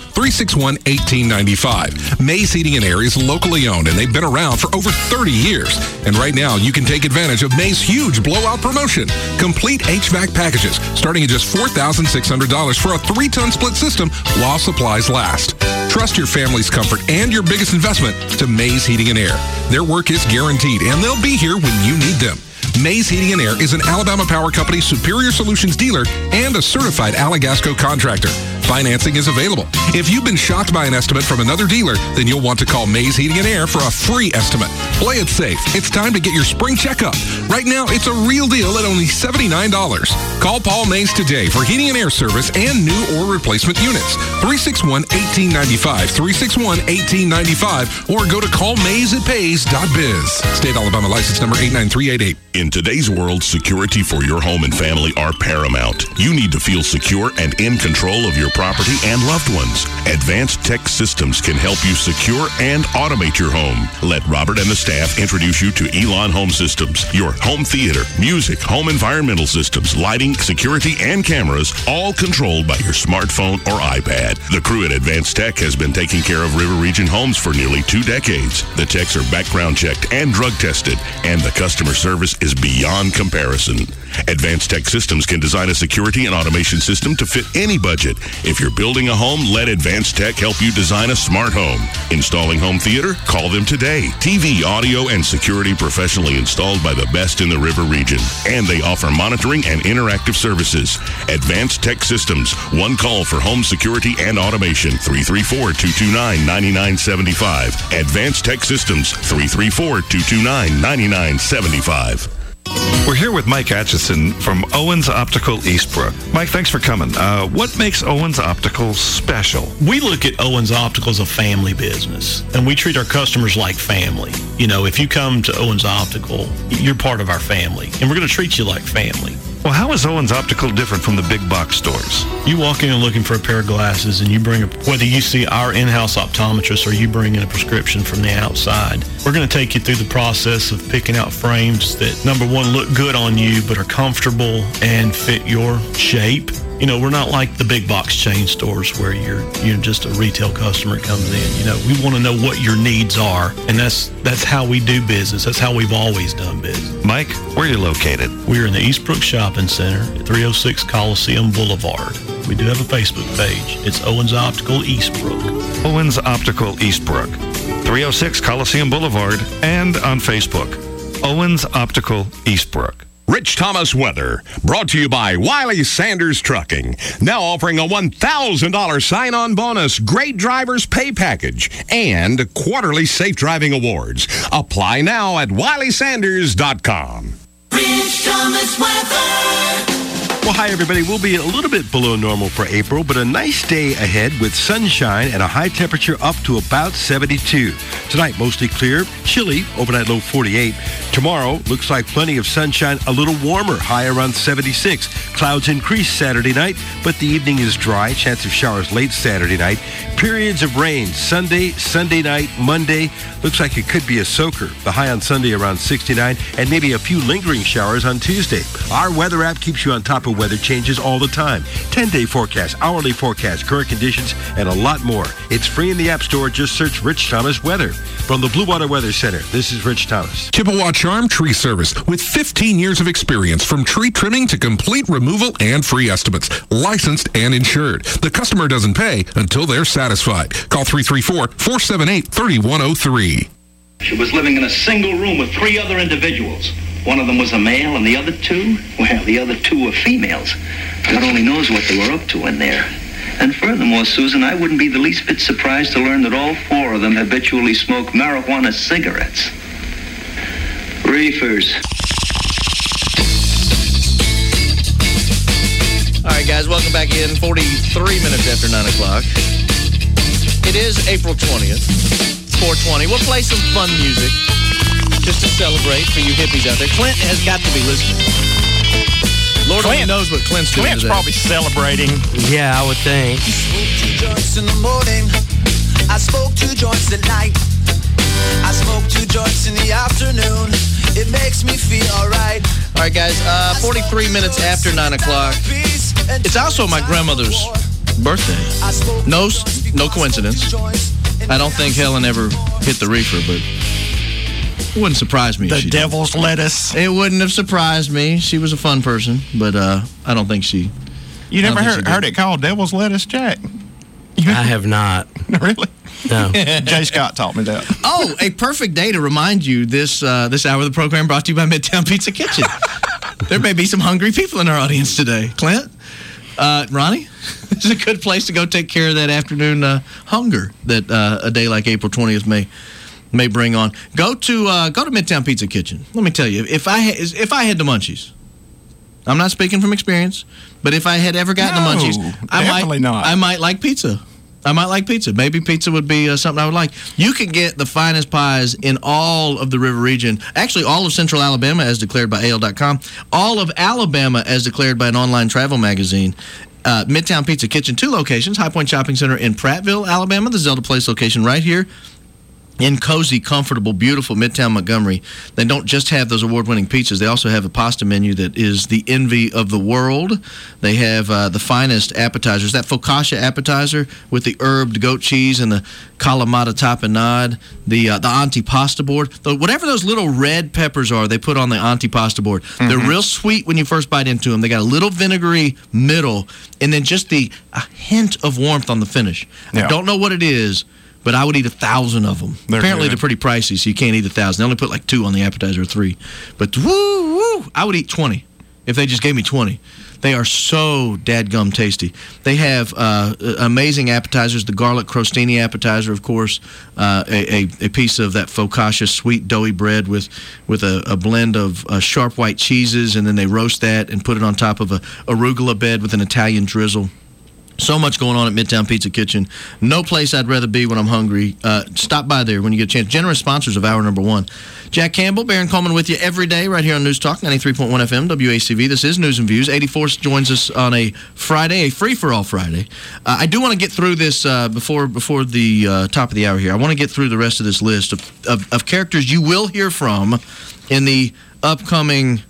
361-1895. Mays Heating and Air is locally owned, and they've been around for over 30 years. And right now, you can take advantage of Mays' huge blowout promotion. Complete HVAC packages, starting at just $4,600 for a 3-ton split system while supplies last. Trust your family's comfort and your biggest investment to Mays Heating and Air. Their work is guaranteed, and they'll be here when you need them. Mays Heating and Air is an Alabama Power Company Superior Solutions dealer and a certified Allegasco contractor. Financing is available. If you've been shocked by an estimate from another dealer, then you'll want to call Mays Heating and Air for a free estimate. Play it safe. It's time to get your spring checkup. Right now, it's a real deal at only $79. Call Paul Mays today for heating and air service and new or replacement units. 361-1895, 361-1895, or go to callmaysitpays.biz. State Alabama license number 89388. In today's world, security for your home and family are paramount. You need to feel secure and in control of your property and loved ones. Advanced Tech Systems can help you secure and automate your home. Let Robert and the staff introduce you to Elon Home Systems, your home theater, music, home environmental systems, lighting, security, and cameras, all controlled by your smartphone or iPad. The crew at Advanced Tech has been taking care of River Region homes for nearly 2 decades. The techs are background checked and drug tested, and the customer service is beyond comparison. Advanced Tech Systems can design a security and automation system to fit any budget. If you're building a home, let Advanced Tech help you design a smart home. Installing home theater? Call them today. TV, audio, and security professionally installed by the best in the River Region. And they offer monitoring and interactive services. Advanced Tech Systems. One call for home security and automation. 334-229-9975. Advanced Tech Systems. 334-229-9975. We're here with Mike Atchison from Owens Optical Eastbrook. Mike, thanks for coming. What makes Owens Optical special? We look at Owens Optical as a family business, and we treat our customers like family. You know, if you come to Owens Optical, you're part of our family, and we're going to treat you like family. Well, how is Owens Optical different from the big box stores? You walk in looking for a pair of glasses, and you bring whether you see our in-house optometrist or you bring in a prescription from the outside, we're going to take you through the process of picking out frames that, number one, look good on you, but are comfortable and fit your shape. You know, we're not like the big box chain stores where you're just a retail customer that comes in. You know, we want to know what your needs are, and that's how we do business. That's how we've always done business. Mike, where are you located? We're in the Eastbrook Shopping Center at 306 Coliseum Boulevard. We do have a Facebook page. It's Owens Optical Eastbrook. Owens Optical Eastbrook, 306 Coliseum Boulevard, and on Facebook, Owens Optical Eastbrook. Rich Thomas weather, brought to you by Wiley Sanders Trucking. Now offering a $1,000 sign-on bonus, great drivers pay package, and quarterly safe driving awards. Apply now at WileySanders.com. Rich Thomas weather. Well, hi, everybody. We'll be a little bit below normal for April, but a nice day ahead with sunshine and a high temperature up to about 72. Tonight, mostly clear, chilly, overnight low 48. Tomorrow, looks like plenty of sunshine, a little warmer, high around 76. Clouds increase Saturday night, but the evening is dry. Chance of showers late Saturday night. Periods of rain Sunday, Sunday night, Monday. Looks like it could be a soaker. The high on Sunday around 69, and maybe a few lingering showers on Tuesday. Our weather app keeps you on top of weather changes all the time. 10-day forecast, hourly forecast, current conditions, and a lot more. It's free in the App Store. Just search Rich Thomas Weather. From the Blue Water Weather Center, this is Rich Thomas. Chippewa Charm Tree Service with 15 years of experience from tree trimming to complete removal and free estimates. Licensed and insured. The customer doesn't pay until they're satisfied. Call 334-478-3103. She was living in a single room with 3 other individuals. One of them was a male, and the other 2, well, the other 2 were females. God only knows what they were up to in there. And furthermore, Susan, I wouldn't be the least bit surprised to learn that all 4 of them habitually smoke marijuana cigarettes. Reefers. All right, guys, welcome back in. 43 minutes after 9 o'clock. It is April 20th, 420. We'll play some fun music just to celebrate for you hippies out there. Clint has got to be listening. Lord only knows what Clint's doing Clint's today. probably celebrating. Yeah, I would think. I smoked 2 joints in the morning. I smoked 2 joints at night. I smoked 2 joints in the afternoon. It makes me feel alright. All right, guys, 43 minutes after 9 o'clock. It's also my grandmother's birthday. No coincidence. I don't think Helen ever hit the reefer, but it wouldn't surprise me. The devil's lettuce. It wouldn't have surprised me. She was a fun person, but I don't think she... You never heard it called devil's lettuce, Jack? I have not. Really? No. Jay Scott taught me that. Oh, a perfect day to remind you this hour of the program brought to you by Midtown Pizza Kitchen. There may be some hungry people in our audience today. Clint? Ronnie? This is a good place to go take care of that afternoon hunger that a day like April 20th may bring on. Go to Midtown Pizza Kitchen. Let me tell you, if I had the munchies, I'm not speaking from experience, but if I had ever gotten the munchies, I might like pizza. I might like pizza. Maybe pizza would be something I would like. You can get the finest pies in all of the river region. Actually, all of Central Alabama as declared by AL.com. All of Alabama as declared by an online travel magazine. Midtown Pizza Kitchen, 2 locations. High Point Shopping Center in Prattville, Alabama. The Zelda Place location right here in cozy, comfortable, beautiful Midtown Montgomery. They don't just have those award-winning pizzas. They also have a pasta menu that is the envy of the world. They have the finest appetizers. That focaccia appetizer with the herbed goat cheese and the Kalamata tapenade, the antipasta board. Whatever those little red peppers are, they put on the antipasta board. Mm-hmm. They're real sweet when you first bite into them. They got a little vinegary middle, and then just a hint of warmth on the finish. Yeah. I don't know what it is, but I would eat 1,000 of them. Apparently, they're pretty pricey, so you can't eat 1,000. They only put like 2 on the appetizer or 3. But I would eat 20 if they just gave me 20. They are so dadgum tasty. They have amazing appetizers. The garlic crostini appetizer, of course, a piece of that focaccia sweet doughy bread with a blend of sharp white cheeses, and then they roast that and put it on top of a arugula bed with an Italian drizzle. So much going on at Midtown Pizza Kitchen. No place I'd rather be when I'm hungry. Stop by there when you get a chance. Generous sponsors of hour number 1. Jack Campbell, Baron Coleman with you every day right here on News Talk 93.1 FM, WACV. This is News and Views. 84 joins us on a Friday, a free-for-all Friday. I do want to get through this before the top of the hour here. I want to get through the rest of this list of characters you will hear from in the upcoming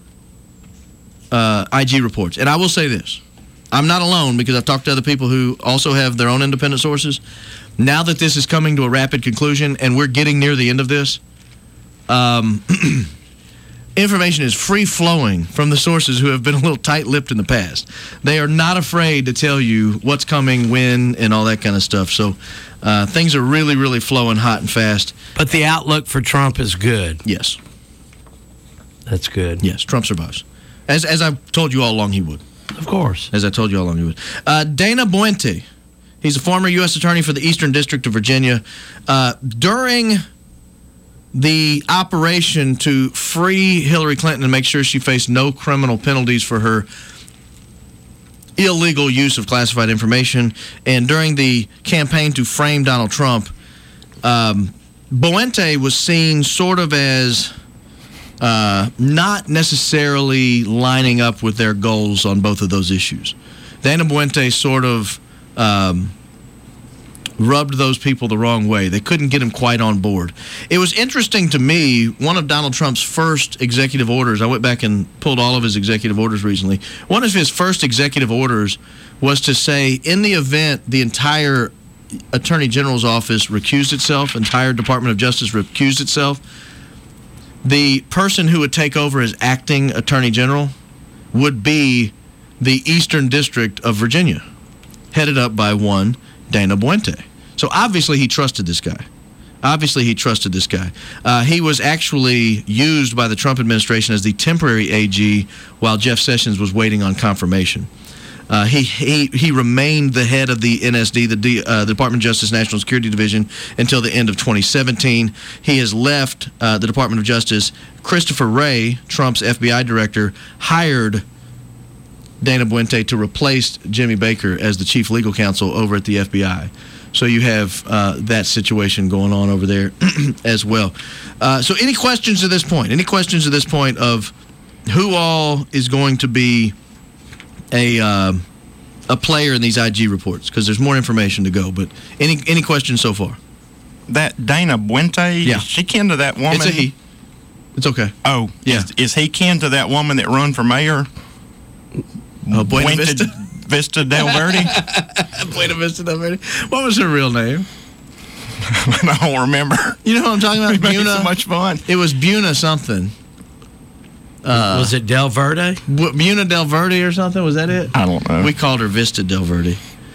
IG reports. And I will say this. I'm not alone because I've talked to other people who also have their own independent sources. Now that this is coming to a rapid conclusion and we're getting near the end of this, in information is free-flowing from the sources who have been a little tight-lipped in the past. They are not afraid to tell you what's coming, when, and all that kind of stuff. So things are really, really flowing hot and fast. But the outlook for Trump is good. Yes. That's good. Yes, Trump survives. As I told you all along he would. Of course. As I told you all along he would. Dana Boente. He's a former U.S. Attorney for the Eastern District of Virginia. During the operation to free Hillary Clinton and make sure she faced no criminal penalties for her illegal use of classified information, and during the campaign to frame Donald Trump, Boente was seen sort of as not necessarily lining up with their goals on both of those issues. Dana Boente sort of rubbed those people the wrong way. They couldn't get him quite on board. It was interesting to me, one of Donald Trump's first executive orders, I went back and pulled all of his executive orders recently. One of his first executive orders was to say, in the event the entire Attorney General's office recused itself, entire Department of Justice recused itself, the person who would take over as acting Attorney General would be the Eastern District of Virginia, headed up by one Dana Boente. So obviously he trusted this guy. He was actually used by the Trump administration as the temporary AG while Jeff Sessions was waiting on confirmation. He remained the head of the NSD, the Department of Justice National Security Division, until the end of 2017. He has left the Department of Justice. Christopher Wray, Trump's FBI director, hired Dana Boente to replace Jimmy Baker as the chief legal counsel over at the FBI. So you have that situation going on over there as well. So any questions at this point? Any questions at this point of who all is going to be a player in these IG reports? Because there's more information to go. But any questions so far? That Dana Boente, yeah. Is she kin to that woman? It's a he. It's okay. Oh, yeah. Is he kin to that woman that run for mayor? Buena Vista? Vista Del Verde? Buena Vista Del Verde. What was her real name? I don't remember. You know what I'm talking about? Buna. So much fun. It was Buna something. Was it Del Verde? Buna Del Verde or something? Was that it? I don't know. We called her Vista Del Verde.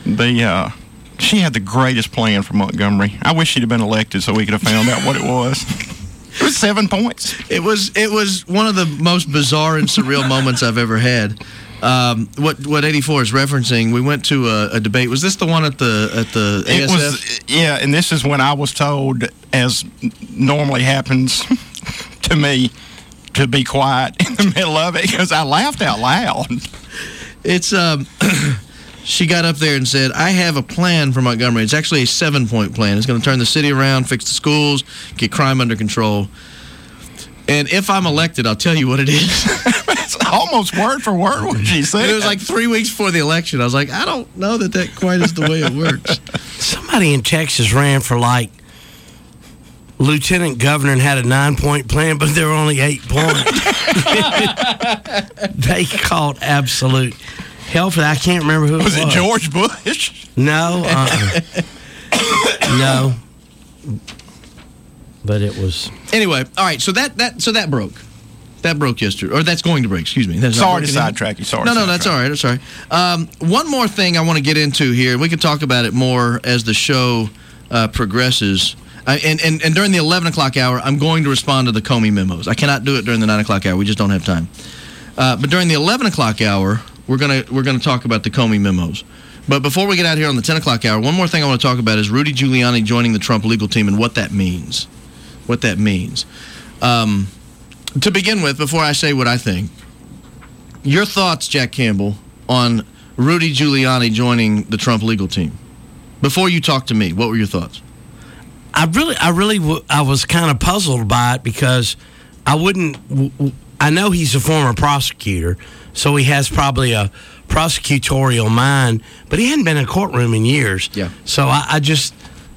She had the greatest plan for Montgomery. I wish she'd have been elected so we could have found out what it was. It was 7 points. It was one of the most bizarre and surreal moments I've ever had. What 84 is referencing, we went to a debate. Was this the one at the ASF? Yeah, and this is when I was told, as normally happens to me, to be quiet in the middle of it because I laughed out loud. It's she got up there and said, I have a plan for Montgomery. It's actually a 7-point plan. It's going to turn the city around, fix the schools, get crime under control. And if I'm elected, I'll tell you what it is. It's almost word for word what she said. It was like 3 weeks before the election. I was like, I don't know that quite is the way it works. Somebody in Texas ran for like lieutenant governor and had a 9-point plan, but there were only 8 points. They called absolute hell for that. I can't remember who it was. Was it George Bush? No. No. But it was. Anyway, all right. So that broke. That broke yesterday, or that's going to break. Excuse me. Sorry to sidetrack you. Sorry. No, that's all right. That's all right. One more thing I want to get into here. We can talk about it more as the show progresses. And during the 11 o'clock hour, I'm going to respond to the Comey memos. I cannot do it during the 9 o'clock hour. We just don't have time. But during the 11 o'clock hour, we're gonna talk about the Comey memos. But before we get out here on the 10 o'clock hour, one more thing I want to talk about is Rudy Giuliani joining the Trump legal team and what that means. To begin with, before I say what I think, your thoughts, Jack Campbell, on Rudy Giuliani joining the Trump legal team. Before you talk to me, what were your thoughts? I was kind of puzzled by it because I know he's a former prosecutor, so he has probably a prosecutorial mind, but he hadn't been in a courtroom in years. Yeah. So I just,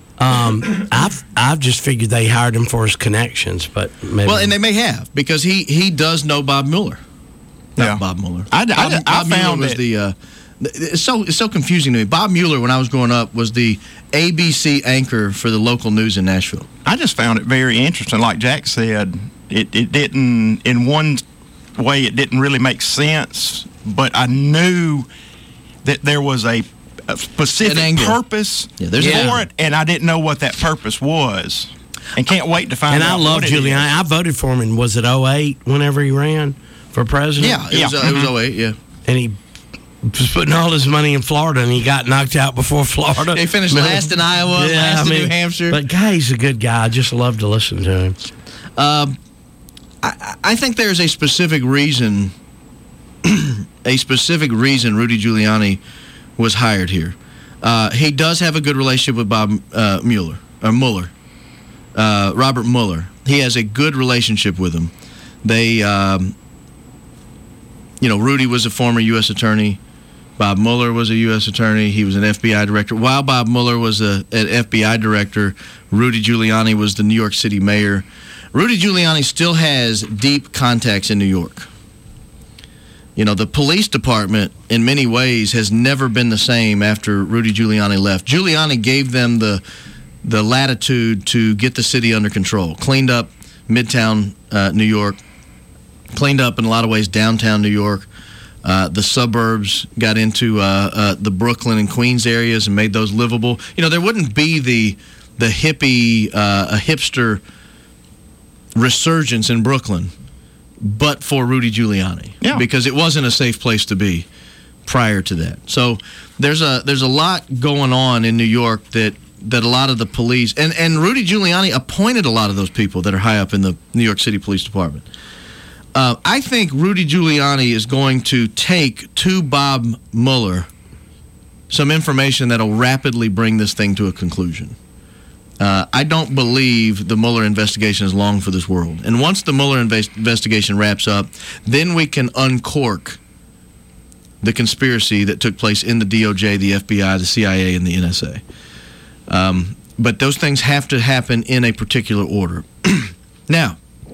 I've just figured they hired him for his connections, but maybe. Well, and they may have because he does know Bob Mueller. Not Bob Mueller. I found was the. It's so confusing to me. Bob Mueller, when I was growing up, was the ABC anchor for the local news in Nashville. I just found it very interesting. Like Jack said, it didn't, in one way, it didn't really make sense, but I knew that there was a specific purpose for it, and I didn't know what that purpose was. And can't wait to find out. And I love Giuliani. I voted for him in, was it 2008, whenever he ran for president? Yeah, it was 2008, yeah. And he was putting all his money in Florida, and he got knocked out before Florida. He finished last in Iowa, last in New Hampshire. But, guy, he's a good guy. I just love to listen to him. I think there's a specific reason Rudy Giuliani was hired here. He does have a good relationship with Bob Mueller. Robert Mueller. He has a good relationship with him. They, Rudy was a former U.S. attorney. Bob Mueller was a U.S. attorney. He was an FBI director. While Bob Mueller was an FBI director, Rudy Giuliani was the New York City mayor. Rudy Giuliani still has deep contacts in New York. The police department, in many ways, has never been the same after Rudy Giuliani left. Giuliani gave them the latitude to get the city under control. Cleaned up Midtown New York. Cleaned up, in a lot of ways, downtown New York. The suburbs got into the Brooklyn and Queens areas and made those livable. There wouldn't be the hippie, hipster resurgence in Brooklyn but for Rudy Giuliani, because it wasn't a safe place to be prior to that. So there's a lot going on in New York that a lot of the police and Rudy Giuliani appointed a lot of those people that are high up in the New York City Police Department. I think Rudy Giuliani is going to take to Bob Mueller some information that will rapidly bring this thing to a conclusion. I don't believe the Mueller investigation is long for this world. And once the Mueller investigation wraps up, then we can uncork the conspiracy that took place in the DOJ, the FBI, the CIA, and the NSA. But those things have to happen in a particular order. Now,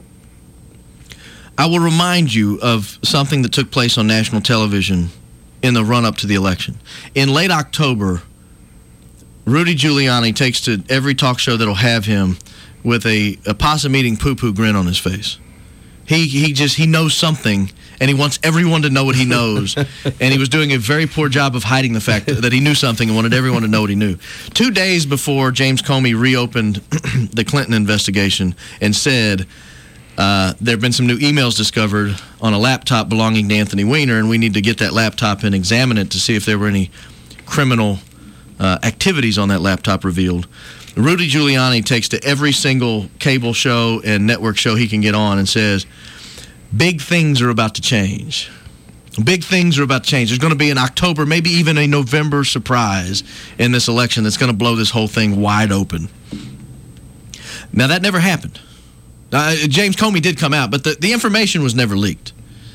I will remind you of something that took place on national television in the run-up to the election. In late October, Rudy Giuliani takes to every talk show that'll have him with a possum-eating poo-poo grin on his face. He knows something, and he wants everyone to know what he knows. And he was doing a very poor job of hiding the fact that he knew something and wanted everyone to know what he knew. 2 days before James Comey reopened the Clinton investigation and said, there have been some new emails discovered on a laptop belonging to Anthony Weiner, and we need to get that laptop and examine it to see if there were any criminal activities on that laptop revealed. Rudy Giuliani takes to every single cable show and network show he can get on and says, big things are about to change. Big things are about to change. There's going to be an October, maybe even a November surprise in this election that's going to blow this whole thing wide open. Now, that never happened. James Comey did come out, but the information was never leaked.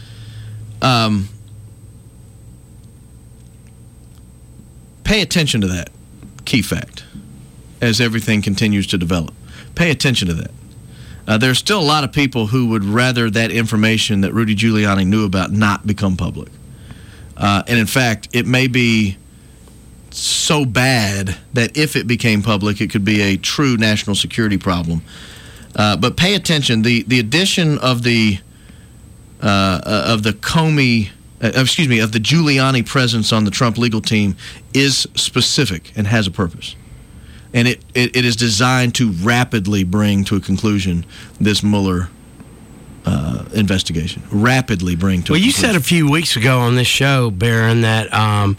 Pay attention to that key fact as everything continues to develop. Pay attention to that. There's still a lot of people who would rather that information that Rudy Giuliani knew about not become public. And in fact, it may be so bad that if it became public, it could be a true national security problem. But pay attention. The addition of the Comey, of the Giuliani presence on the Trump legal team is specific and has a purpose. And it is designed to rapidly bring to a conclusion this Mueller investigation. Rapidly bring to a conclusion. Well, you said a few weeks ago on this show, Barron, that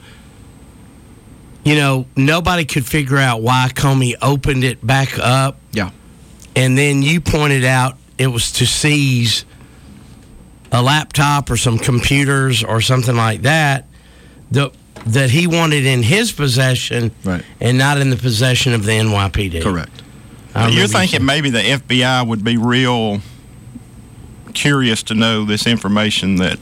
nobody could figure out why Comey opened it back up. Yeah. And then you pointed out it was to seize a laptop or some computers or something like that that he wanted in his possession, right, and not in the possession of the NYPD. Correct. You're thinking maybe the FBI would be real curious to know this information that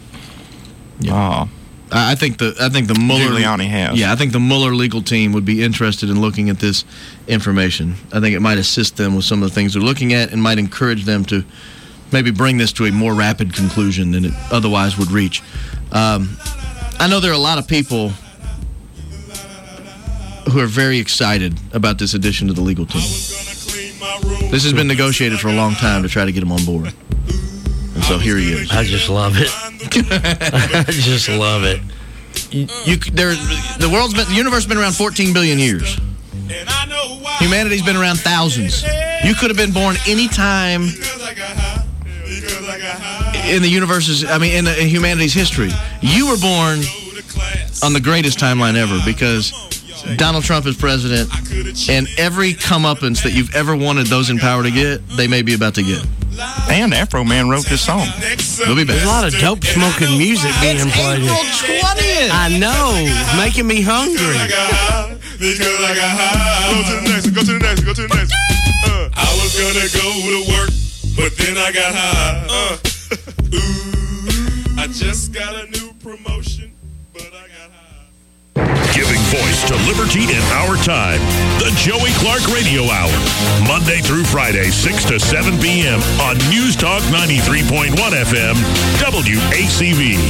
I think the Mueller Giuliani has. Yeah, I think the Mueller legal team would be interested in looking at this information. I think it might assist them with some of the things they're looking at and might encourage them to maybe bring this to a more rapid conclusion than it otherwise would reach. I know there are a lot of people who are very excited about this addition to the legal team. This has been negotiated for a long time to try to get them on board. So here he is. I just love it. I just love it. The universe has been around 14 billion years. Humanity's been around thousands. You could have been born any time in the universe's, in humanity's history. You were born on the greatest timeline ever because Donald Trump is president, and every comeuppance that you've ever wanted those in power to get, they may be about to get. And Afro Man wrote this song. We'll be back. There's a lot of dope smoking music being played. April 20th. I know, making me hungry. Because I got high. Go to the next one, go to the next one, go to the next one. I was gonna go to work, but then I got high. Ooh, I just got a new promotion, but I got high. Giving voice to liberty in our time. The Joey Clark Radio Hour. Monday through Friday, 6 to 7 p.m. on News Talk 93.1 FM, WACV.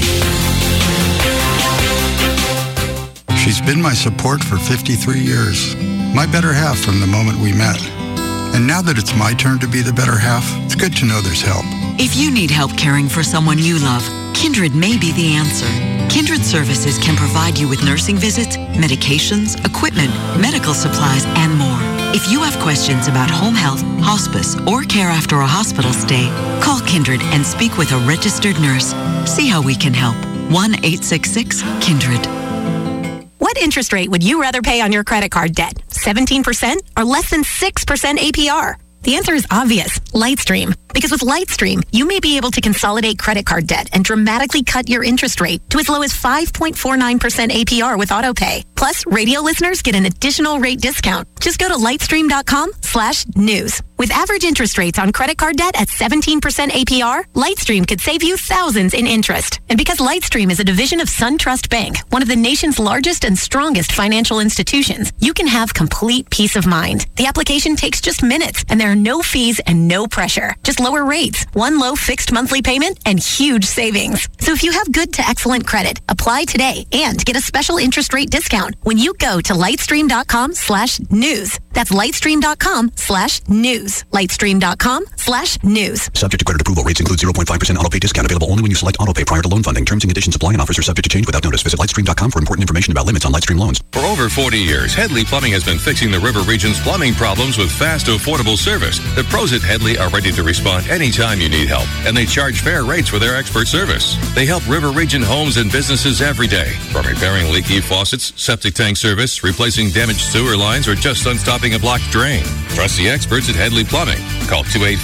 She's been my support for 53 years. My better half from the moment we met. And now that it's my turn to be the better half, it's good to know there's help. If you need help caring for someone you love, Kindred may be the answer. Kindred Services can provide you with nursing visits, medications, equipment, medical supplies, and more. If you have questions about home health, hospice, or care after a hospital stay, call Kindred and speak with a registered nurse. See how we can help. 1-866-KINDRED. What interest rate would you rather pay on your credit card debt? 17% or less than 6% APR? The answer is obvious, Lightstream. Because with Lightstream, you may be able to consolidate credit card debt and dramatically cut your interest rate to as low as 5.49% APR with AutoPay. Plus, radio listeners get an additional rate discount. Just go to lightstream.com/news. With average interest rates on credit card debt at 17% APR, Lightstream could save you thousands in interest. And because Lightstream is a division of SunTrust Bank, one of the nation's largest and strongest financial institutions, you can have complete peace of mind. The application takes just minutes, and there are no fees and no pressure. Just lower rates, one low fixed monthly payment, and huge savings. So if you have good to excellent credit, apply today and get a special interest rate discount when you go to lightstream.com/news. That's lightstream.com/news. Lightstream.com/news. Subject to credit approval. Rates include 0.5% autopay discount available only when you select autopay prior to loan funding. Terms and conditions apply and offers are subject to change without notice. Visit lightstream.com for important information about limits on Lightstream loans. For over 40 years, Headley Plumbing has been fixing the River Region's plumbing problems with fast, affordable service. The pros at Headley are ready to respond anytime you need help, and they charge fair rates for their expert service. They help River Region homes and businesses every day, from repairing leaky faucets, septic tank service, replacing damaged sewer lines, or just unstopping a blocked drain. Trust the experts at Headley Plumbing. Call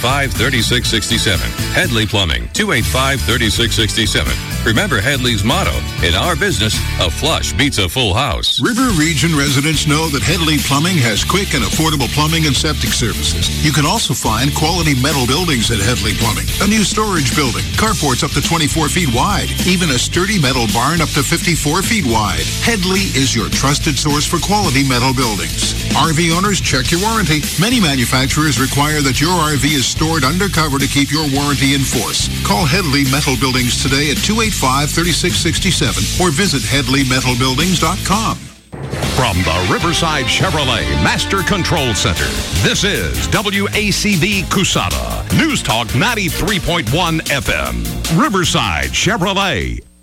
285-3667. Headley Plumbing, 285-3667. Remember Headley's motto, in our business, a flush beats a full house. River Region residents know that Headley Plumbing has quick and affordable plumbing and septic services. You can also find quality metal buildings at Headley Plumbing. A new storage building, carports up to 24 feet wide, even a sturdy metal barn up to 54 feet wide. Headley is your trusted source for quality metal buildings. RV owners, check your warranty. Many manufacturers require that your RV is stored undercover to keep your warranty in force. Call Headley Metal Buildings today at 285-3667 or visit HeadleyMetalBuildings.com. From the Riverside Chevrolet Master Control Center, this is WACV Cusada, News Talk 93.1 FM. Riverside Chevrolet.